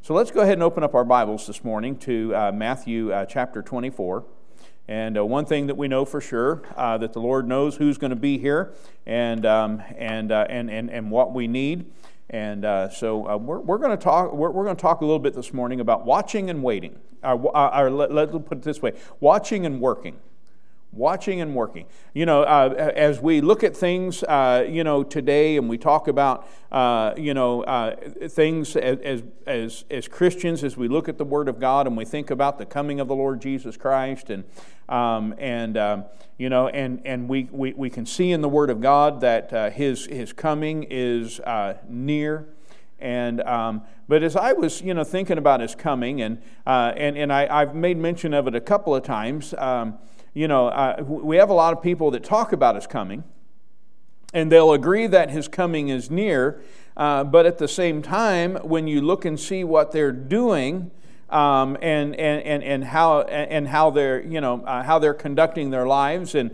So let's go ahead and open up our Bibles this morning to Matthew chapter 24. And one thing that we know for sure, that the Lord knows who's going to be here and what we need. And so we're going to talk. We're going to talk a little bit this morning about watching and waiting. Let's put it this way: watching and working. Watching and working. You know, as we look at things, today, and we talk about, things as Christians, as we look at the Word of God, and we think about the coming of the Lord Jesus Christ, and we can see in the Word of God that His coming is near. But as I was, thinking about His coming, and I've made mention of it a couple of times. We have a lot of people that talk about His coming, and they'll agree that His coming is near, but at the same time, when you look and see what they're doing, and how they're how they're conducting their lives, and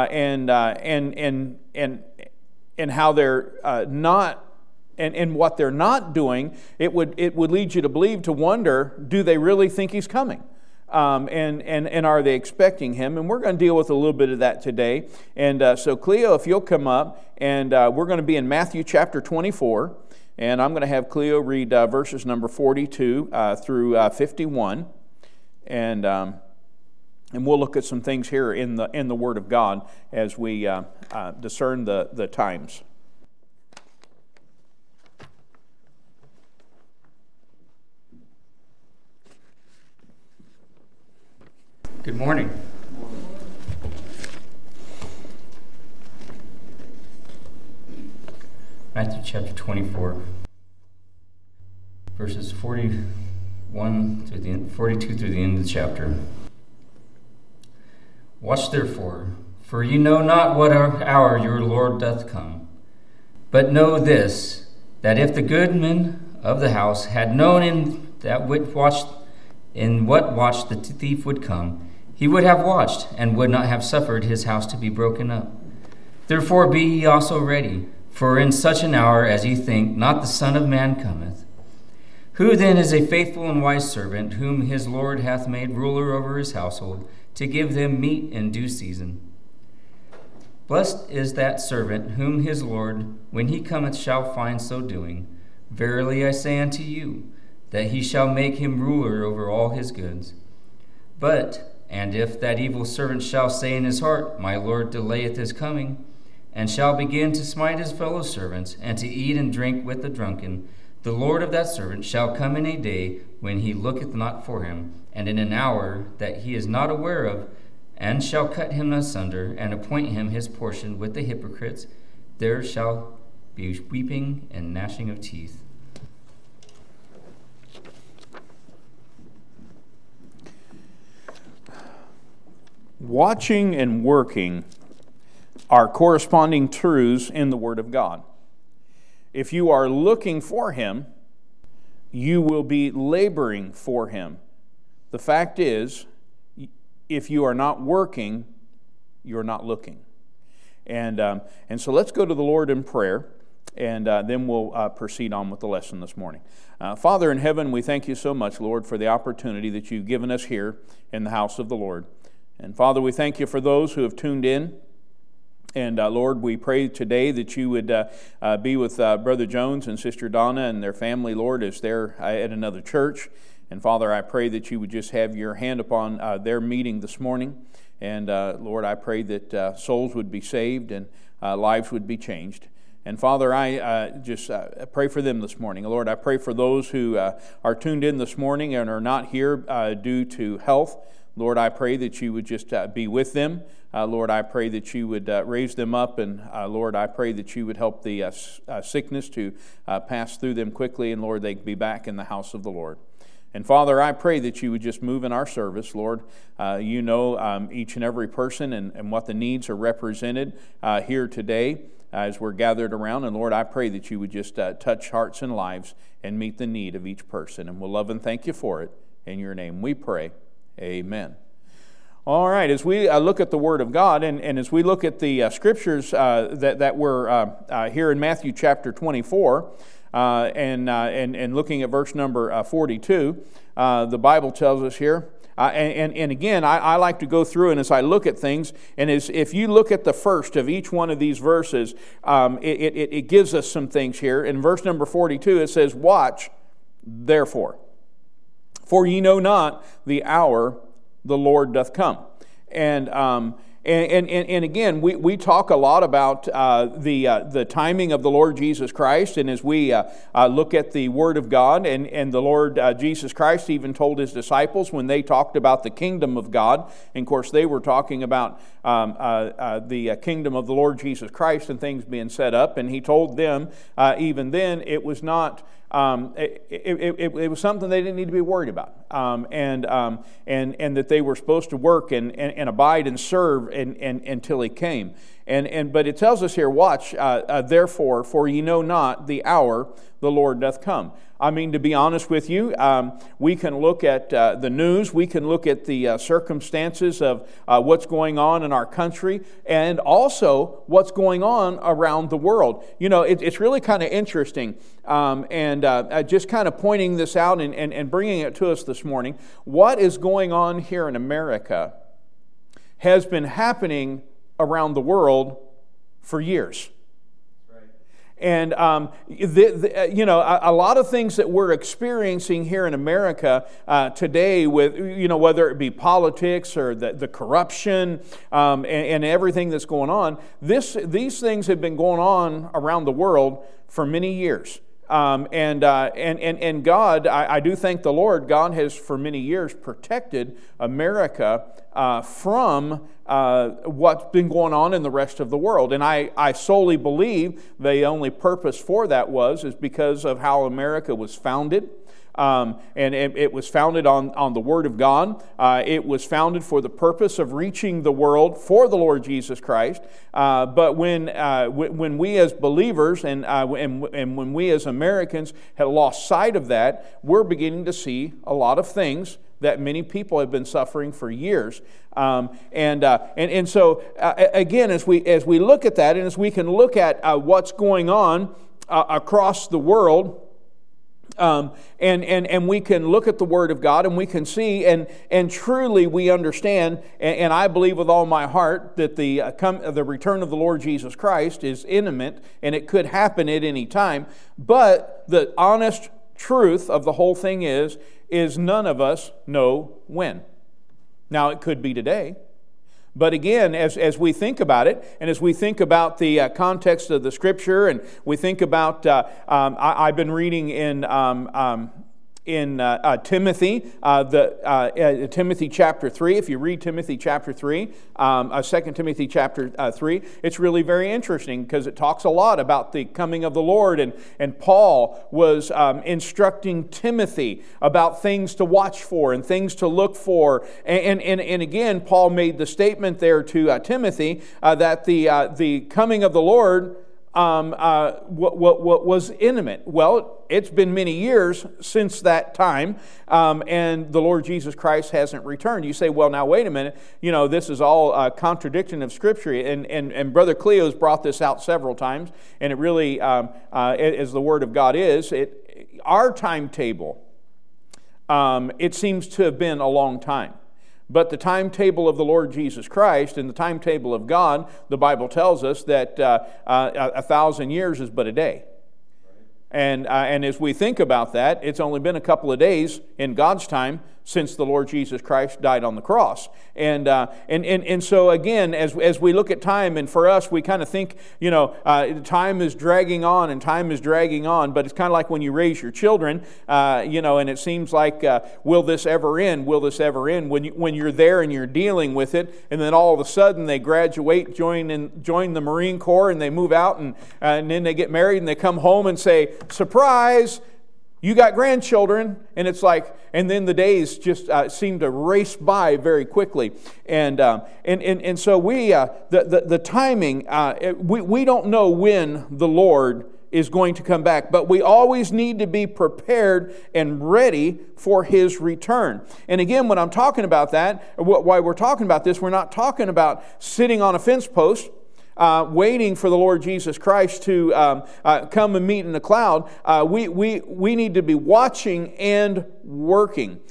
how they're not. And what they're not doing, it would lead you to believe, to wonder, do they really think He's coming? And are they expecting Him? And we're going to deal with a little bit of that today. And so Cleo, if you'll come up, and we're going to be in Matthew chapter 24, and I'm going to have Cleo read verses number 42 through 51, and we'll look at some things here in the Word of God as we discern the times. Good morning. Matthew chapter 24, verses 41 through the end, 42 through the end of the chapter. Watch therefore, for ye know not what hour your Lord doth come. But know this, that if the goodman of the house had known in what watch the thief would come, he would have watched, and would not have suffered his house to be broken up. Therefore be ye also ready, for in such an hour as ye think not the Son of Man cometh. Who then is a faithful and wise servant, whom his Lord hath made ruler over his household, to give them meat in due season? Blessed is that servant, whom his Lord, when he cometh, shall find so doing. Verily I say unto you, that he shall make him ruler over all his goods. And if that evil servant shall say in his heart, My Lord delayeth his coming, and shall begin to smite his fellow servants, and to eat and drink with the drunken, the Lord of that servant shall come in a day when he looketh not for him, and in an hour that he is not aware of, and shall cut him asunder, and appoint him his portion with the hypocrites. There shall be weeping and gnashing of teeth. Watching and working are corresponding truths in the Word of God. If you are looking for Him, you will be laboring for Him. The fact is, if you are not working, you're not looking. And so let's go to the Lord in prayer, and then we'll proceed on with the lesson this morning. Father in heaven, we thank you so much, Lord, for the opportunity that you've given us here in the house of the Lord. And Father, we thank you for those who have tuned in. And Lord, we pray today that you would be with Brother Jones and Sister Donna and their family, Lord, as they're at another church. And Father, I pray that you would just have your hand upon their meeting this morning. And Lord, I pray that souls would be saved and lives would be changed. And Father, I just pray for them this morning. Lord, I pray for those who are tuned in this morning and are not here due to health. Lord, I pray that you would just be with them. Lord, I pray that you would raise them up. And Lord, I pray that you would help the sickness to pass through them quickly. And Lord, they can be back in the house of the Lord. And Father, I pray that you would just move in our service. Lord, you know each and every person and what the needs are represented here today as we're gathered around. And Lord, I pray that you would just touch hearts and lives and meet the need of each person. And we'll love and thank you for it. In your name we pray. Amen. All right, as we look at the Word of God, and as we look at the Scriptures that were here in Matthew chapter 24, and looking at verse number 42, the Bible tells us here, and again, I like to go through, and as I look at things, and if you look at the first of each one of these verses, it gives us some things here. In verse number 42, it says, "Watch, therefore, for ye know not the hour the Lord doth come." And again, we talk a lot about the timing of the Lord Jesus Christ, and as we look at the Word of God, and the Lord Jesus Christ even told His disciples when they talked about the kingdom of God, and of course they were talking about the kingdom of the Lord Jesus Christ and things being set up, and He told them even then it was not. It was something they didn't need to be worried about, and that they were supposed to work and abide and serve until He came. But it tells us here, "Watch, therefore, for ye know not the hour the Lord doth come." I mean, to be honest with you, we can look at the news, we can look at the circumstances of what's going on in our country, and also what's going on around the world. You know, it's really kind of interesting, and just kind of pointing this out and bringing it to us this morning. What is going on here in America has been happening around the world for years. And, you know, a lot of things that we're experiencing here in America today with, you know, whether it be politics or the corruption and everything that's going on, these things have been going on around the world for many years. And God, I do thank the Lord, God has for many years protected America from what's been going on in the rest of the world. And I solely believe the only purpose for that is because of how America was founded. And it was founded on the Word of God. It was founded for the purpose of reaching the world for the Lord Jesus Christ. But when we as believers and when we as Americans have lost sight of that, we're beginning to see a lot of things that many people have been suffering for years. And so again, as we look at that, and as we can look at what's going on across the world. And we can look at the Word of God and we can see and truly we understand, and I believe with all my heart that the return of the Lord Jesus Christ is imminent and it could happen at any time. But the honest truth of the whole thing is none of us know when. Now it could be today. But again, as we think about it, and as we think about the context of the Scripture, and we think about, I've been reading in Timothy, Timothy chapter 3. If you read Timothy chapter 3, 2 Timothy chapter 3, it's really very interesting because it talks a lot about the coming of the Lord. And Paul was instructing Timothy about things to watch for and things to look for. And again, Paul made the statement there to Timothy that the coming of the Lord what was imminent. Well, it's been many years since that time, and the Lord Jesus Christ hasn't returned. You say, well, now wait a minute. You know, this is all a contradiction of Scripture, and Brother Cleo's brought this out several times, and it really, as the Word of God is, our timetable, it seems to have been a long time. But the timetable of the Lord Jesus Christ and the timetable of God, the Bible tells us that 1,000 years is but a day. And as we think about that, it's only been a couple of days in God's time since the Lord Jesus Christ died on the cross. And so again, as we look at time, and for us, we kind of think, you know, time is dragging on and time is dragging on, but it's kind of like when you raise your children, you know, and it seems like, will this ever end? Will this ever end? When you're there and you're dealing with it, and then all of a sudden they graduate, join the Marine Corps, and they move out, and then they get married, and they come home and say, surprise, you got grandchildren, and it's like, and then the days just seem to race by very quickly, and so we the timing we don't know when the Lord is going to come back, but we always need to be prepared and ready for His return. And again, when I'm talking about that, why we're talking about this, we're not talking about sitting on a fence post. waiting for the Lord Jesus Christ to come and meet in the cloud, we need to be watching and working.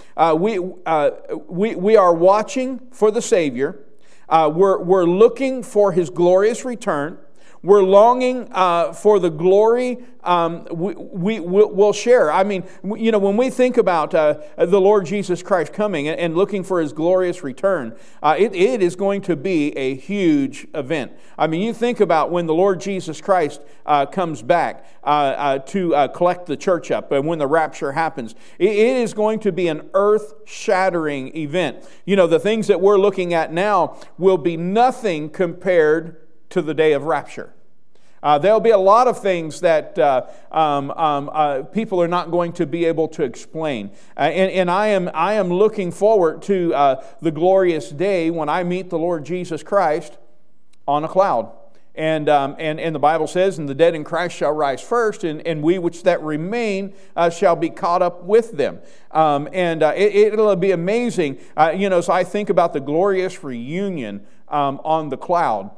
We are watching for the Savior. We're looking for His glorious return. We're longing for the glory we'll share. I mean, when we think about the Lord Jesus Christ coming and looking for His glorious return, it is going to be a huge event. I mean, you think about when the Lord Jesus Christ comes back to collect the church up, and when the rapture happens, it is going to be an earth-shattering event. The things that we're looking at now will be nothing compared to the day of rapture. There'll be a lot of things that people are not going to be able to explain. And I am looking forward to the glorious day when I meet the Lord Jesus Christ on a cloud. And the Bible says, and the dead in Christ shall rise first, and we which that remain shall be caught up with them. It'll be amazing. So I think about the glorious reunion on the cloud.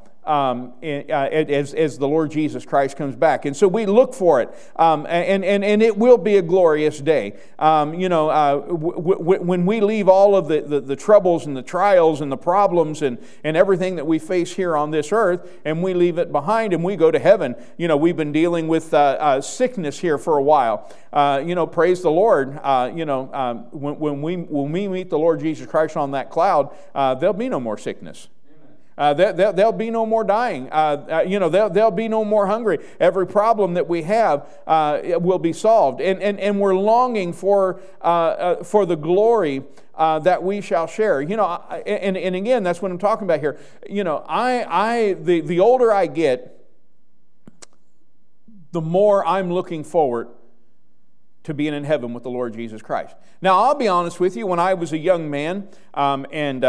As the Lord Jesus Christ comes back. And so we look for it. And it will be a glorious day. When we leave all of the troubles and the trials and the problems and everything that we face here on this earth, and we leave it behind and we go to heaven, we've been dealing with sickness here for a while. Praise the Lord. When we meet the Lord Jesus Christ on that cloud, there'll be no more sickness. There'll be no more dying. There'll be no more hungry. Every problem that we have will be solved, and we're longing for the glory that we shall share. And again, that's what I'm talking about here. The older I get, the more I'm looking forward to being in heaven with the Lord Jesus Christ. Now, I'll be honest with you. When I was a young man, and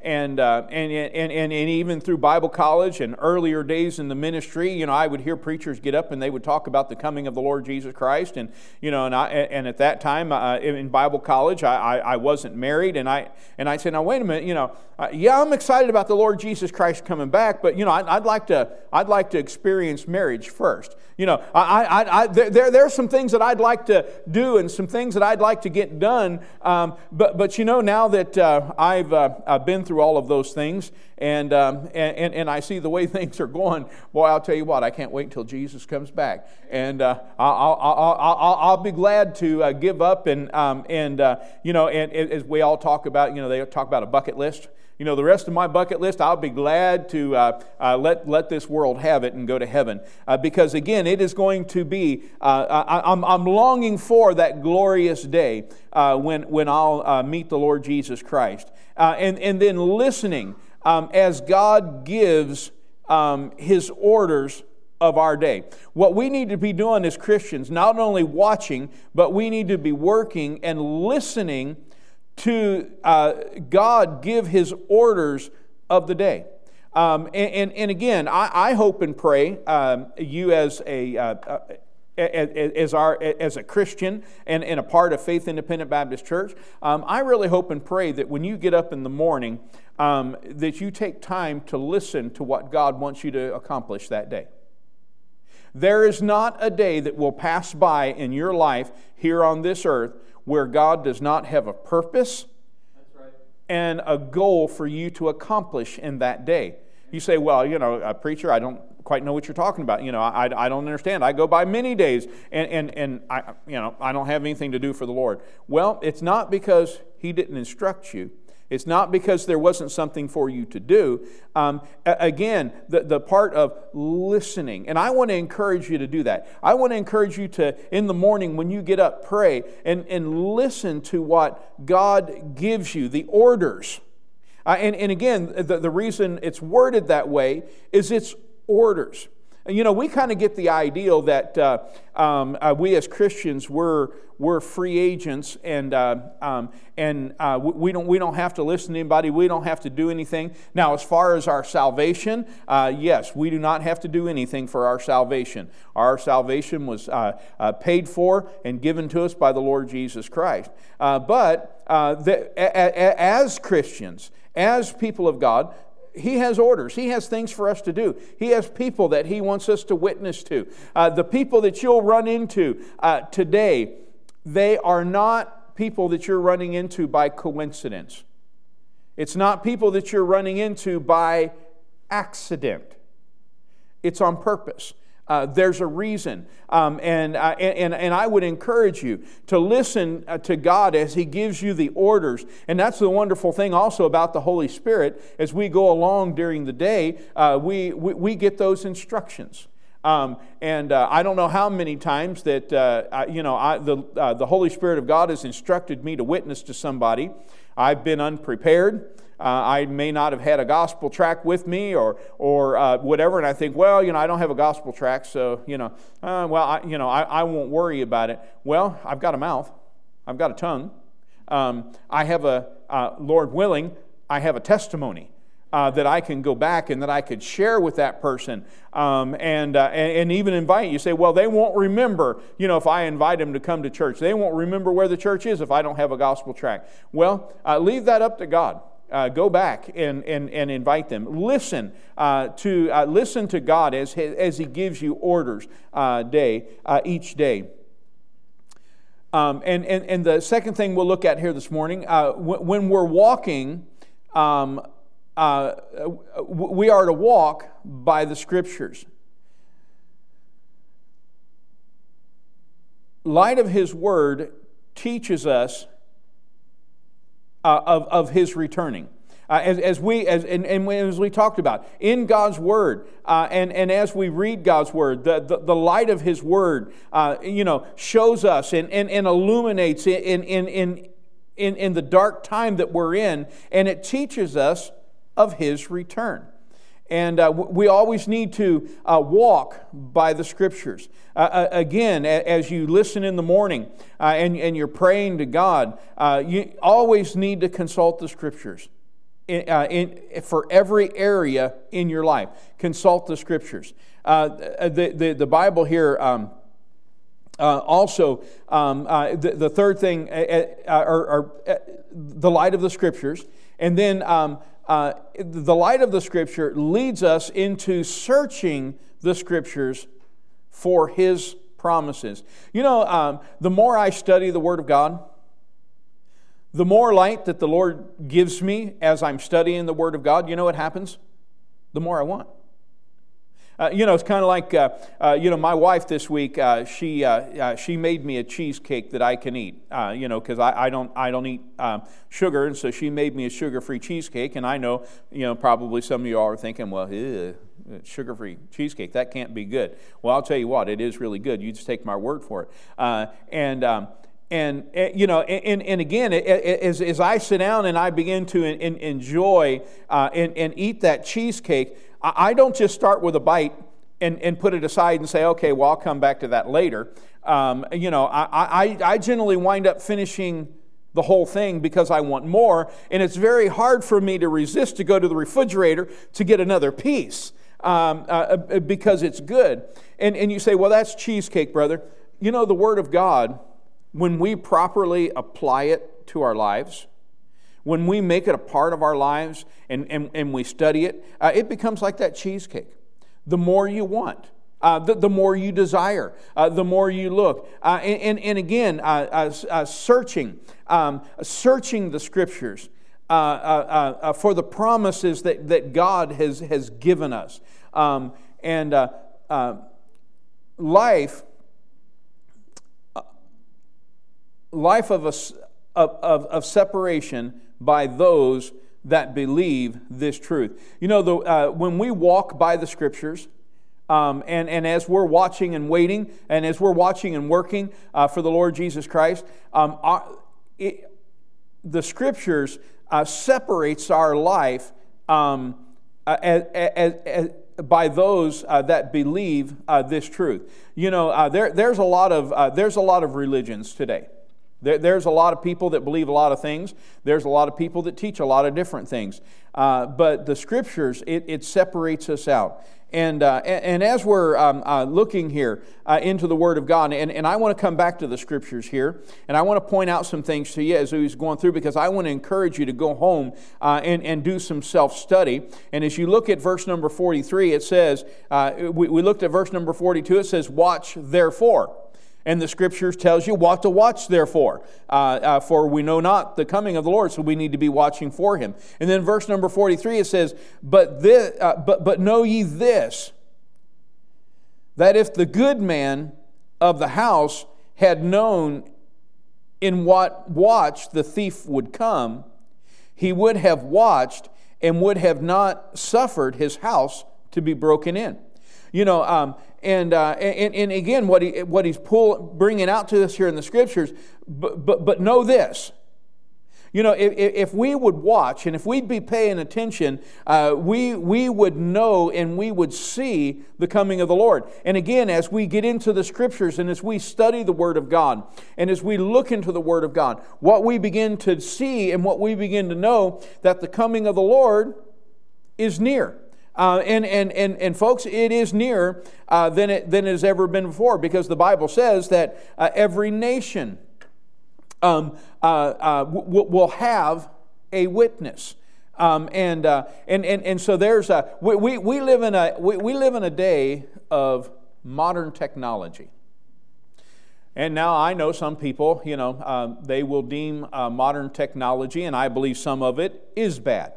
even through Bible college and earlier days in the ministry, I would hear preachers get up and they would talk about the coming of the Lord Jesus Christ. And at that time in Bible college, I wasn't married, and I said, now wait a minute, I'm excited about the Lord Jesus Christ coming back, but I'd like to experience marriage first. There's some things that I'd like to do and some things that I'd like to get done. But now that I've been through all of those things and I see the way things are going, boy, I'll tell you what, I can't wait until Jesus comes back, and I'll be glad to give up and as we all talk about, they talk about a bucket list. The rest of my bucket list, I'll be glad to let this world have it and go to heaven. Because again, it is going to be, I'm longing for that glorious day when I'll meet the Lord Jesus Christ. And then listening as God gives His orders of our day. What we need to be doing as Christians, not only watching, but we need to be working and listening to God give His orders of the day. And again, I hope and pray you as a Christian and a part of Faith Independent Baptist Church, I really hope and pray that when you get up in the morning, that you take time to listen to what God wants you to accomplish that day. There is not a day that will pass by in your life here on this earth where God does not have a purpose and a goal for you to accomplish in that day. You say, well, preacher, I don't quite know what you're talking about. I don't understand. I go by many days and I don't have anything to do for the Lord. Well, it's not because He didn't instruct you. It's not because there wasn't something for you to do. Again, the part of listening. And I want to encourage you to do that. I want to encourage you to, in the morning when you get up, pray and listen to what God gives you, the orders. And again, the reason it's worded that way is it's orders. We kind of get the ideal that we as Christians we're free agents and we don't have to listen to anybody. We don't have to do anything. Now, as far as our salvation, yes, we do not have to do anything for our salvation. Our salvation was paid for and given to us by the Lord Jesus Christ. But as Christians, as people of God, He has orders. He has things for us to do. He has people that He wants us to witness to. The people that you'll run into today, they are not people that you're running into by coincidence. It's not people that you're running into by accident. It's on purpose. There's a reason. And I would encourage you to listen to God as He gives you the orders. And that's the wonderful thing also about the Holy Spirit. As we go along during the day, we get those instructions. I don't know how many times that the Holy Spirit of God has instructed me to witness to somebody. I've been unprepared. I may not have had a gospel tract with me or whatever, and I think, well, I don't have a gospel tract, so I won't worry about it. Well, I've got a mouth, I've got a tongue, I have Lord willing, I have a testimony that I can go back and that I could share with that person, and even invite you. Say, well, they won't remember, if I invite them to come to church. They won't remember where the church is if I don't have a gospel tract. Well, leave that up to God. Go back and invite them. Listen to God as He gives you orders each day. And the second thing we'll look at here this morning, when we're walking, we are to walk by the Scriptures. Light of His Word teaches us of His returning. As we talked about, in God's Word, and as we read God's Word, the light of His Word, shows us and illuminates in the dark time that we're in, and it teaches us of His return. And we always need to walk by the Scriptures. Again, as you listen in the morning and you're praying to God, you always need to consult the Scriptures for every area in your life. Consult the Scriptures. The Bible here also, the third thing, the light of the Scriptures, and then the light of the Scripture leads us into searching the Scriptures for His promises. The more I study the Word of God, the more light that the Lord gives me as I'm studying the Word of God, what happens? The more I want. It's kind of like, my wife this week, she made me a cheesecake that I can eat, because I don't eat sugar, and so she made me a sugar-free cheesecake, and I know, probably some of you all are thinking, well, sugar-free cheesecake, that can't be good. Well, I'll tell you what, it is really good. You just take my word for it. And again, as I sit down and I begin to enjoy and eat that cheesecake, I don't just start with a bite and put it aside and say, okay, well, I'll come back to that later. I generally wind up finishing the whole thing because I want more, and it's very hard for me to resist to go to the refrigerator to get another piece because it's good. And you say, well, that's cheesecake, brother. The Word of God, when we properly apply it to our lives, when we make it a part of our lives and we study it, it becomes like that cheesecake. The more you want, the more you desire, the more you look. And again, searching the Scriptures for the promises that God has given us. Life of separation by those that believe this truth. When we walk by the Scriptures, and as we're watching and waiting, and as we're watching and working for the Lord Jesus Christ, the Scriptures separates our life by those that believe this truth. There's a lot of religions today. There's a lot of people that believe a lot of things. There's a lot of people that teach a lot of different things. But the Scriptures, it separates us out. And as we're looking here into the Word of God, and I want to come back to the Scriptures here, and I want to point out some things to you as he's going through, because I want to encourage you to go home and do some self-study. And as you look at verse number 43, it says, we looked at verse number 42, it says, watch therefore. And the Scriptures tells you what to watch therefore. For we know not the coming of the Lord, so we need to be watching for Him. And then verse number 43, it says, But know ye this, that if the good man of the house had known in what watch the thief would come, he would have watched and would have not suffered his house to be broken in. You know, and again, what he's bringing out to us here in the Scriptures, but know this. You know, if we would watch and if we'd be paying attention, we would know and we would see the coming of the Lord. And again, as we get into the Scriptures and as we study the Word of God and as we look into the Word of God, what we begin to see and what we begin to know, that the coming of the Lord is near. And folks, it is nearer than it has ever been before, because the Bible says that every nation will have a witness. And so there's we live in a day of modern technology. And now I know some people, you know, they will deem modern technology, and I believe some of it is bad.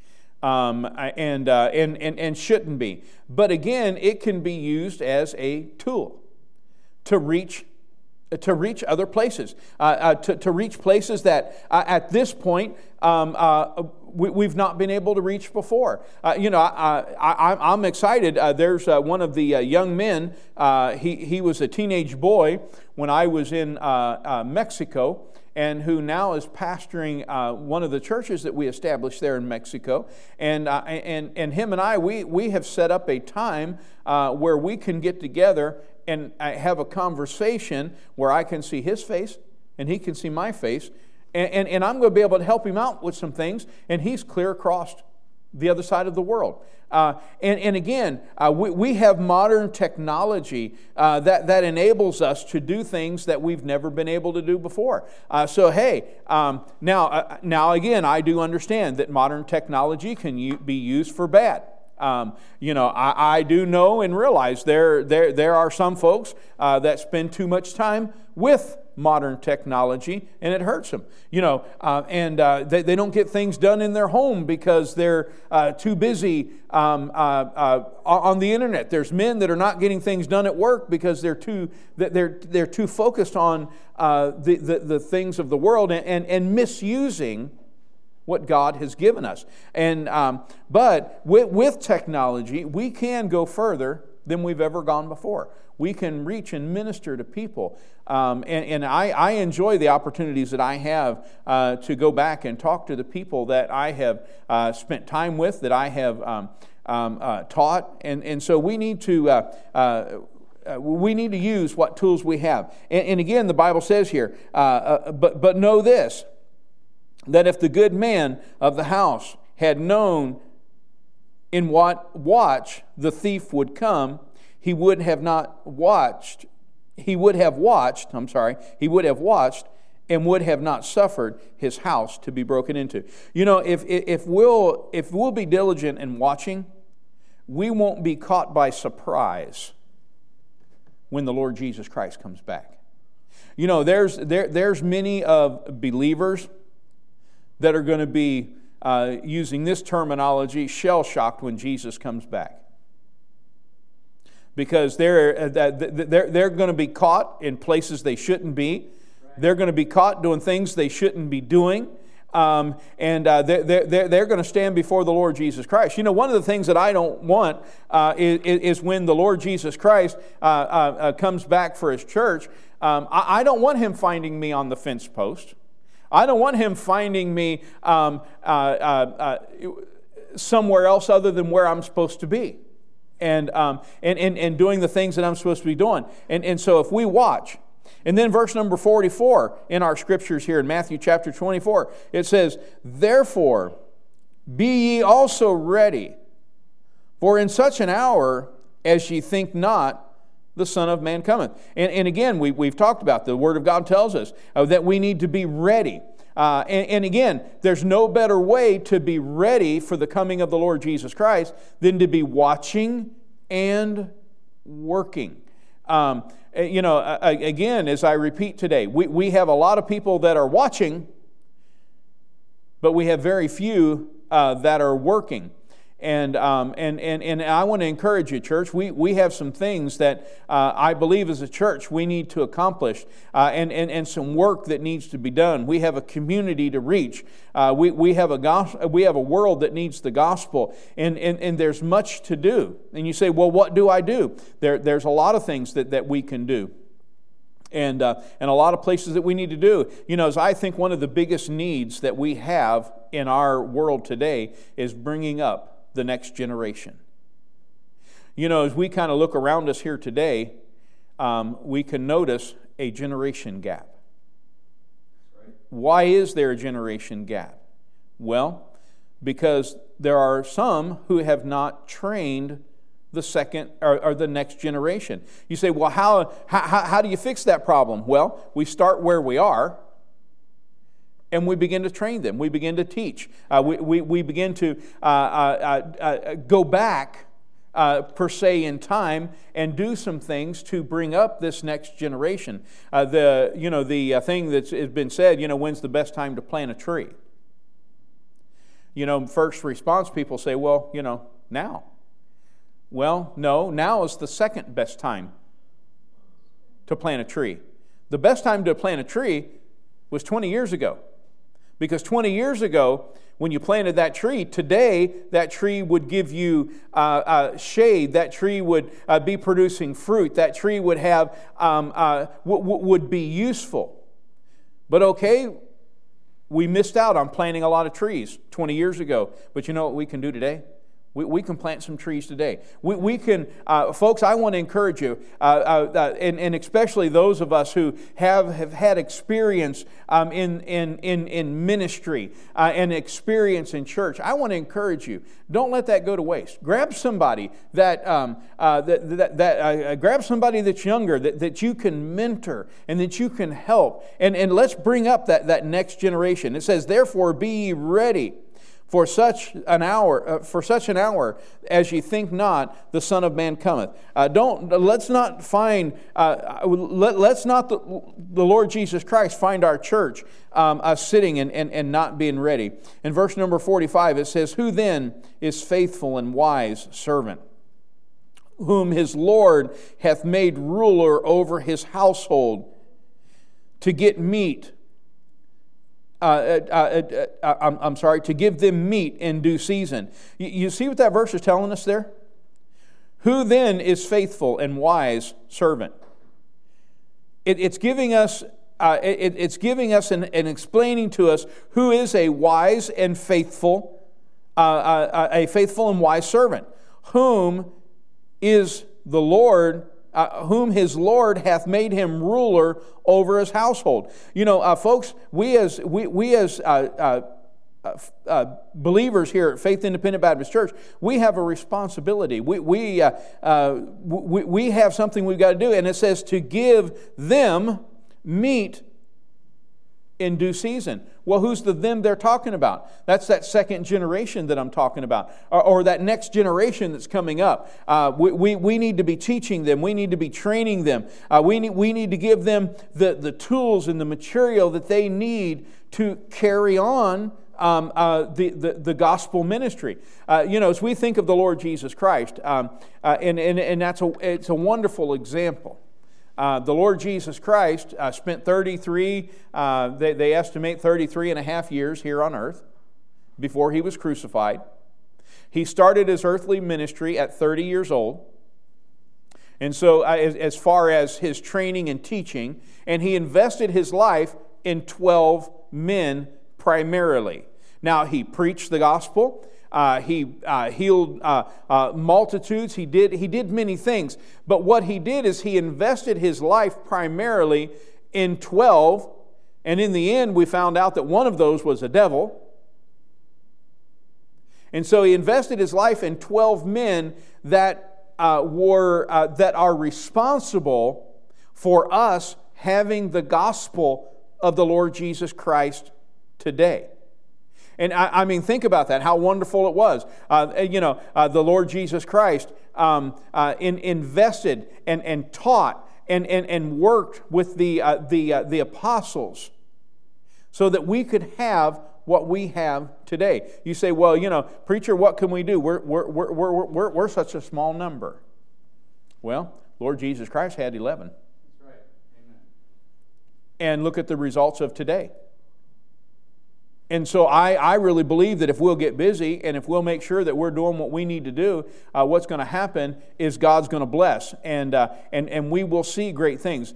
And shouldn't be. But again, it can be used as a tool to reach other places, to reach places that at this point we've not been able to reach before. I'm excited. There's one of the young men. He was a teenage boy when I was in Mexico, and who now is pastoring one of the churches that we established there in Mexico. And him and I, we have set up a time where we can get together and have a conversation where I can see his face and he can see my face. And I'm going to be able to help him out with some things, and he's clear across the other side of the world. And again, we have modern technology that enables us to do things that we've never been able to do before. So hey, now again, I do understand that modern technology can be used for bad. I do know and realize there are some folks that spend too much time with modern technology, and it hurts them. They don't get things done in their home because they're too busy on the internet. There's men that are not getting things done at work because they're too focused on the things of the world and misusing what God has given us. But with technology, we can go further than we've ever gone before. We can reach and minister to people. And I enjoy the opportunities that I have to go back and talk to the people that I have spent time with, that I have taught. And so we need to use what tools we have. And again, the Bible says here, but know this, that if the good man of the house had known in what watch the thief would come, he would have watched and would have not suffered his house to be broken into. You know, if we'll be diligent in watching, we won't be caught by surprise when the Lord Jesus Christ comes back. You know, there's many of believers that are going to be using this terminology, shell-shocked when Jesus comes back. Because they're going to be caught in places they shouldn't be. They're going to be caught doing things they shouldn't be doing. They're going to stand before the Lord Jesus Christ. You know, one of the things that I don't want is when the Lord Jesus Christ comes back for His church, I don't want Him finding me on the fence post. I don't want Him finding me somewhere else other than where I'm supposed to be. And doing the things that I'm supposed to be doing. And so if we watch, And then verse number 44 in our scriptures here in Matthew chapter 24, it says, "Therefore be ye also ready, for in such an hour as ye think not, the Son of Man cometh." And again, we've talked about, the Word of God tells us that we need to be ready. And again, there's no better way to be ready for the coming of the Lord Jesus Christ than to be watching and working. Again, as I repeat today, we have a lot of people that are watching, but we have very few that are working. And I want to encourage you, church. We have some things that I believe as a church we need to accomplish, and some work that needs to be done. We have a community to reach. We have a world that needs the gospel, and there's much to do. And you say, well, what do I do? There's a lot of things that we can do. And a lot of places that we need to do. As I think one of the biggest needs that we have in our world today is bringing up the next generation. As we kind of look around us here today, we can notice a generation gap. Right. Why is there a generation gap? Well, because there are some who have not trained the second or the next generation. You say, well, how do you fix that problem? Well, we start where we are, and we begin to train them. We begin to teach. We begin to go back, per se, in time and do some things to bring up this next generation. The thing that's been said, when's the best time to plant a tree? First response, people say, well, now. Well, no, now is the second best time to plant a tree. The best time to plant a tree was 20 years ago. Because 20 years ago, when you planted that tree, today that tree would give you shade. That tree would be producing fruit. That tree would have would be useful. But okay, we missed out on planting a lot of trees 20 years ago. But you know what we can do today? We can plant some trees today. We can, folks, I want to encourage you, and especially those of us who have had experience in ministry and experience in church. I want to encourage you. Don't let that go to waste. Grab somebody grab somebody that's younger, that you can mentor and that you can help. And let's bring up that next generation. It says, "Therefore be ye ready. For such an hour as ye think not, the Son of Man cometh." Let's not the Lord Jesus Christ find our church sitting and not being ready. In verse number 45, it says, "Who then is faithful and wise servant, whom his Lord hath made ruler over his household, to get meat." To give them meat in due season. You see what that verse is telling us there? Who then is faithful and wise servant? It's giving us and explaining to us who is a wise and faithful, and wise servant. Whom is the Lord? Whom his Lord hath made him ruler over his household. Folks, we as believers here at Faith Independent Baptist Church, we have a responsibility. We have something we've got to do, and it says to give them meat in due season. Well, who's the them they're talking about? That's that second generation that I'm talking about, or that next generation that's coming up. We need to be teaching them. We need to be training them. We need to give them the tools and the material that they need to carry on the gospel ministry. As we think of the Lord Jesus Christ, and it's a wonderful example. The Lord Jesus Christ spent 33, they estimate 33 and a half years here on earth before he was crucified. He started his earthly ministry at 30 years old. And so as far as his training and teaching, and he invested his life in 12 men primarily. Now, he preached the gospel. He healed multitudes. He did many things. But what he did is he invested his life primarily in 12. And in the end, we found out that one of those was a devil. And so he invested his life in 12 men that are responsible for us having the gospel of the Lord Jesus Christ today. And I mean, think about that, how wonderful it was. The Lord Jesus Christ invested and taught and worked with the apostles so that we could have what we have today. You say, well, preacher, what can we do? We're such a small number. Well, Lord Jesus Christ had 11. That's right. Amen. And look at the results of today. And so I really believe that if we'll get busy and if we'll make sure that we're doing what we need to do, what's going to happen is God's going to bless, and we will see great things.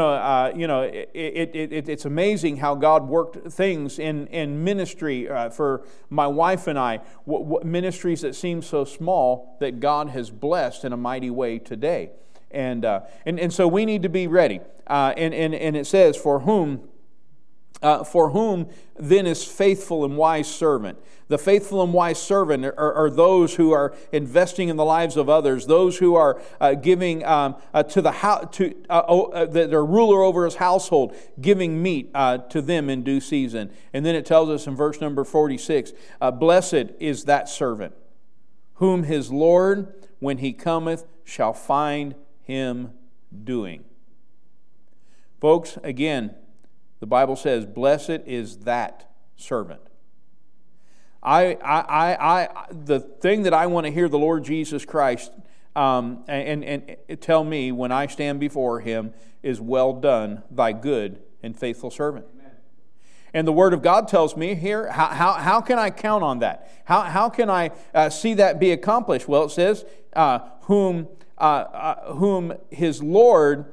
It's amazing how God worked things in ministry for my wife and I. Ministries that seem so small that God has blessed in a mighty way today, and so we need to be ready. And it says, For whom then is faithful and wise servant? The faithful and wise servant are those who are investing in the lives of others, those who are giving to their ruler over his household, giving meat to them in due season. And then it tells us in verse number 46, blessed is that servant, whom his Lord, when he cometh, shall find him doing. Folks, again, the Bible says, blessed is that servant. The thing that I want to hear the Lord Jesus Christ and tell me when I stand before Him is, well done, thy good and faithful servant. Amen. And the Word of God tells me here, how can I count on that? How can I see that be accomplished? Well, it says, whom his Lord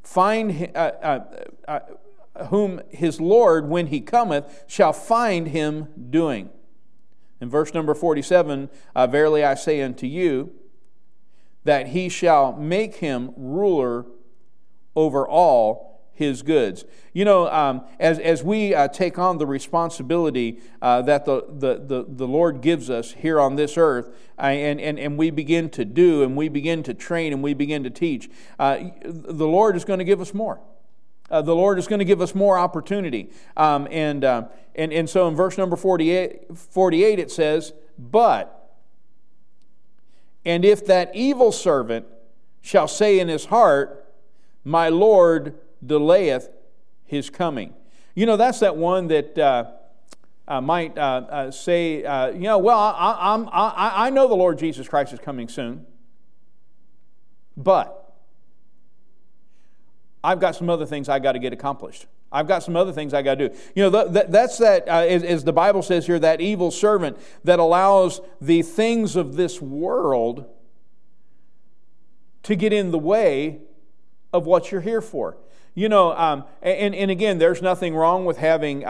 whom his Lord, when he cometh, shall find him doing. In verse number 47, verily I say unto you, that he shall make him ruler over all his goods. As we take on the responsibility that the Lord gives us here on this earth, and we begin to do, and we begin to train, and we begin to teach, the Lord is going to give us more. The Lord is going to give us more opportunity. And so in verse number 48 it says, but, and if that evil servant shall say in his heart, my Lord delayeth his coming. That's that one that might say, well, I know the Lord Jesus Christ is coming soon, but I've got some other things I got to get accomplished. I've got some other things I got to do. That's as the Bible says here, that evil servant that allows the things of this world to get in the way of what you're here for. And again, there's nothing wrong with having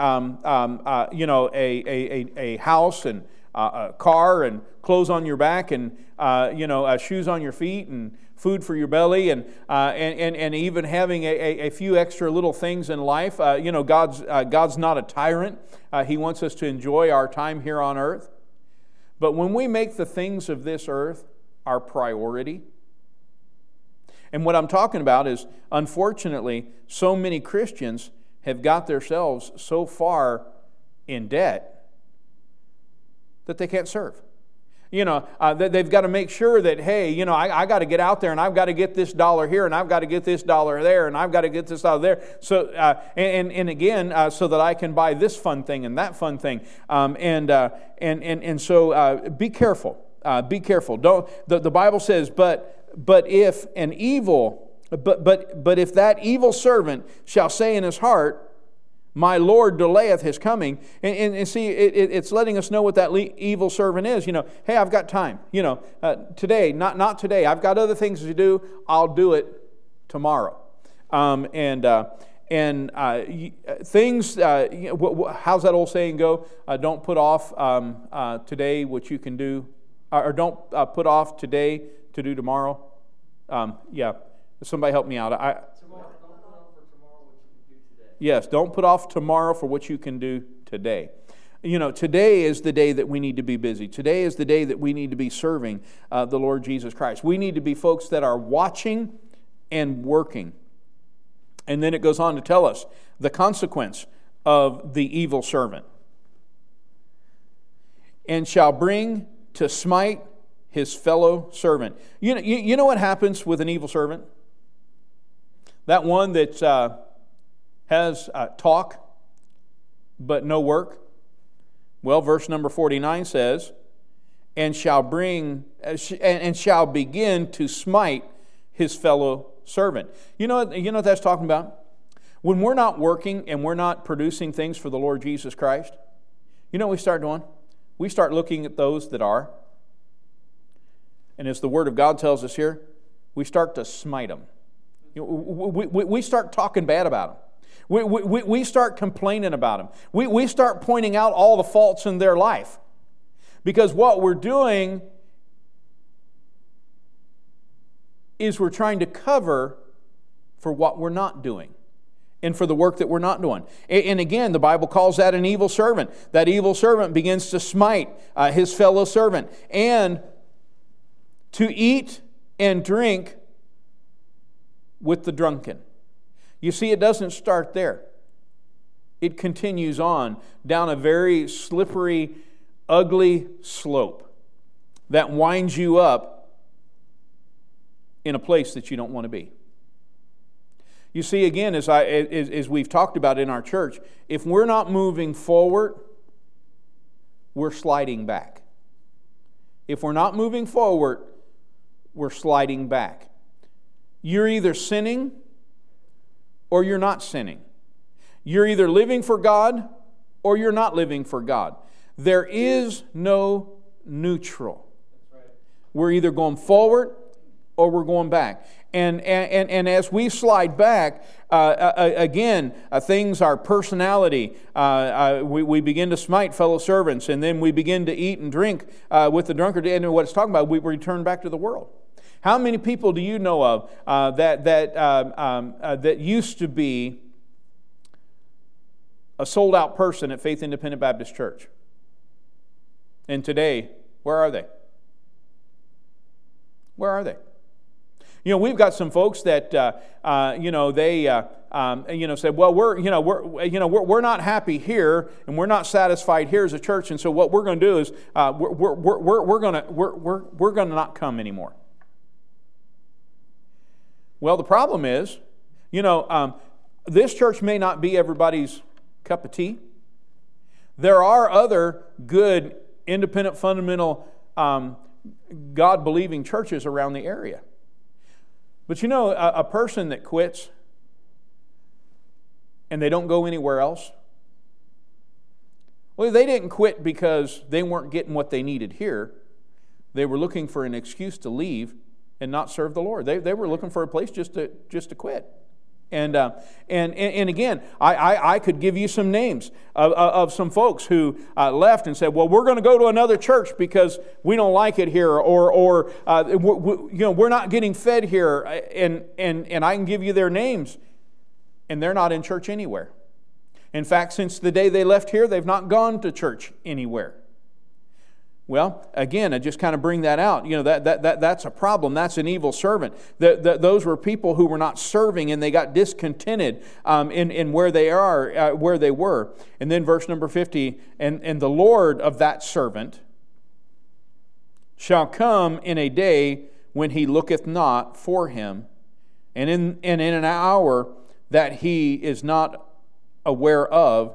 a house and a car and clothes on your back and shoes on your feet and food for your belly, and even having a few extra little things in life. God's not a tyrant. He wants us to enjoy our time here on earth. But when we make the things of this earth our priority, and what I'm talking about is, unfortunately, so many Christians have got themselves so far in debt that they can't serve. They've got to make sure that, hey, I got to get out there and I've got to get this dollar here and I've got to get this dollar there and I've got to get this dollar there. So, so that I can buy this fun thing and that fun thing. So be careful. Be careful. Don't. The Bible says, but if an evil, but if that evil servant shall say in his heart, my Lord delayeth his coming. And see, it's letting us know what that evil servant is. Hey, I've got time. Today, not today. I've got other things to do. I'll do it tomorrow. And things, how's that old saying go? Don't put off today what you can do, or don't put off today to do tomorrow. Somebody help me out. Yes, don't put off tomorrow for what you can do today. Today is the day that we need to be busy. Today is the day that we need to be serving the Lord Jesus Christ. We need to be folks that are watching and working. And then it goes on to tell us the consequence of the evil servant. And shall bring to smite his fellow servant. You know what happens with an evil servant? That one that has talk but no work. Well, verse number 49 says, and shall begin to smite his fellow servant. You know what that's talking about? When we're not working and we're not producing things for the Lord Jesus Christ, you know what we start doing? We start looking at those that are. And as the Word of God tells us here, we start to smite them. We start talking bad about them. We start complaining about them. We start pointing out all the faults in their life. Because what we're doing is we're trying to cover for what we're not doing and for the work that we're not doing. And again, the Bible calls that an evil servant. That evil servant begins to smite his fellow servant and to eat and drink with the drunken. You see, it doesn't start there. It continues on down a very slippery, ugly slope that winds you up in a place that you don't want to be. You see, again, as we've talked about in our church, if we're not moving forward, we're sliding back. If we're not moving forward, we're sliding back. You're either sinning or you're not sinning. You're either living for God or you're not living for God. There is no neutral. That's right. We're either going forward or we're going back. And as we slide back, again, things, our personality, we begin to smite fellow servants, and then we begin to eat and drink with the drunkard. And what it's talking about, we return back to the world. How many people do you know of that used to be a sold-out person at Faith Independent Baptist Church? And today, where are they? Where are they? We've got some folks that they said, well, we're not happy here, and we're not satisfied here as a church, and so what we're going to do is we're going to not come anymore. Well, the problem is, this church may not be everybody's cup of tea. There are other good, independent, fundamental, God-believing churches around the area. But a person that quits and they don't go anywhere else, well, they didn't quit because they weren't getting what they needed here. They were looking for an excuse to leave and not serve the Lord. They were looking for a place just to quit. And again, I could give you some names of some folks who left and said, well, we're going to go to another church because we don't like it here, or we're not getting fed here, and I can give you their names, and they're not in church anywhere. In fact, since the day they left here, they've not gone to church anywhere. Well, again, I just kind of bring that out. That's a problem. That's an evil servant. Those were people who were not serving, and they got discontented in where they are, where they were. And then verse number 50, and the Lord of that servant shall come in a day when he looketh not for him, and in an hour that he is not aware of,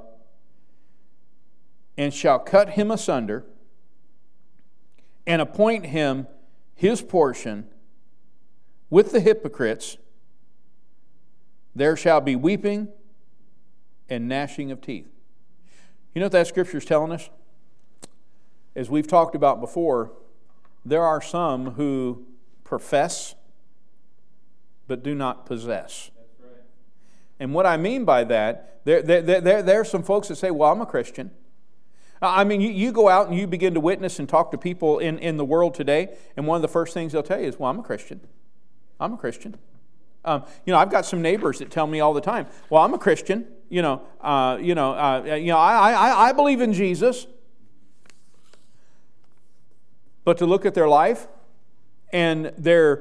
and shall cut him asunder, and appoint him his portion with the hypocrites. There shall be weeping and gnashing of teeth. You know what that scripture is telling us? As we've talked about before, there are some who profess but do not possess. And what I mean by that, there are some folks that say, well, I'm a Christian. I mean, you go out and you begin to witness and talk to people in the world today, and one of the first things they'll tell you is, well, I'm a Christian. I'm a Christian. I've got some neighbors that tell me all the time, well, I'm a Christian. I believe in Jesus. But to look at their life and their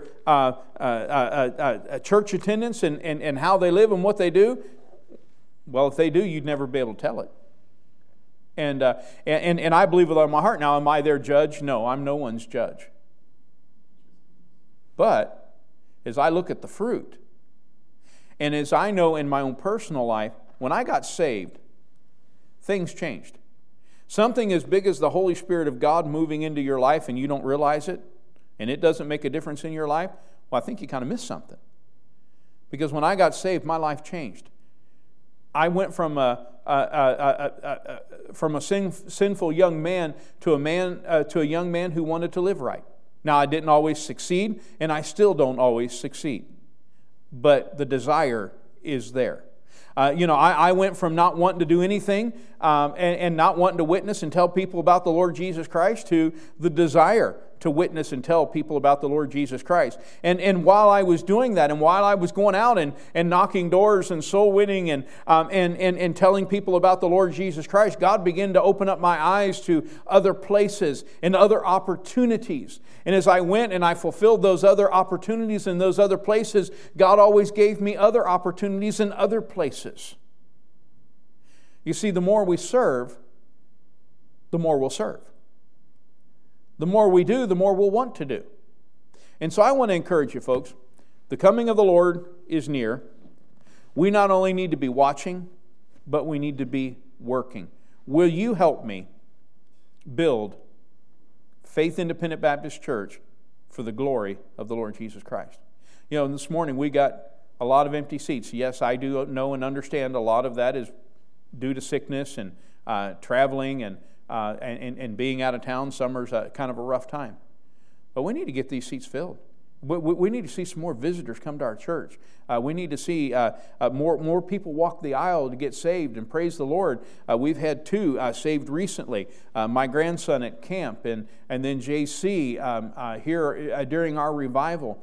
church attendance and how they live and what they do, well, if they do, you'd never be able to tell it. And I believe with all my heart. Now, am I their judge? No, I'm no one's judge. But as I look at the fruit, and as I know in my own personal life, when I got saved, things changed. Something as big as the Holy Spirit of God moving into your life and you don't realize it, and it doesn't make a difference in your life, well, I think you kind of missed something. Because when I got saved, my life changed. I went from a sinful young man to a young man who wanted to live right. Now, I didn't always succeed, and I still don't always succeed. But the desire is there. I went from not wanting to do anything and not wanting to witness and tell people about the Lord Jesus Christ to the desire to witness and tell people about the Lord Jesus Christ. And while I was doing that, and while I was going out and knocking doors and soul winning and telling people about the Lord Jesus Christ, God began to open up my eyes to other places and other opportunities. And as I went and I fulfilled those other opportunities in those other places, God always gave me other opportunities in other places. You see, the more we serve, the more we'll serve. The more we do, the more we'll want to do. And so I want to encourage you, folks. The coming of the Lord is near. We not only need to be watching, but we need to be working. Will you help me build Faith Independent Baptist Church for the glory of the Lord Jesus Christ? This morning we got a lot of empty seats. Yes, I do know and understand a lot of that is due to sickness and traveling and being out of town. Summer's kind of a rough time. But we need to get these seats filled. We need to see some more visitors come to our church. We need to see more people walk the aisle to get saved and praise the Lord. We've had 2 saved recently. My grandson at camp and then JC here during our revival.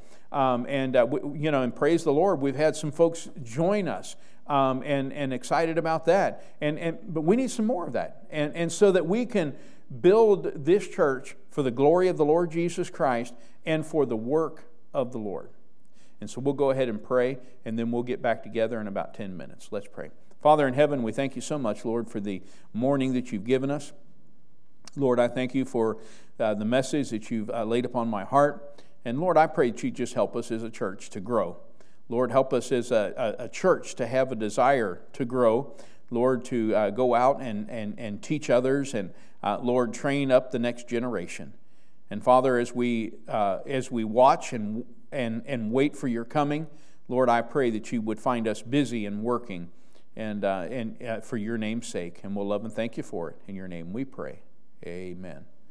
And praise the Lord, we've had some folks join us. And excited about that. But we need some more of that. And so that we can build this church for the glory of the Lord Jesus Christ and for the work of the Lord. And so we'll go ahead and pray, and then we'll get back together in about 10 minutes. Let's pray. Father in heaven, we thank you so much, Lord, for the morning that you've given us. Lord, I thank you for the message that you've laid upon my heart. And Lord, I pray that you just help us as a church to grow. Lord, help us as a church to have a desire to grow. Lord, to go out and teach others and, Lord, train up the next generation. And Father, as we watch and wait for your coming, Lord, I pray that you would find us busy and working and for your name's sake. And we'll love and thank you for it. In your name we pray. Amen.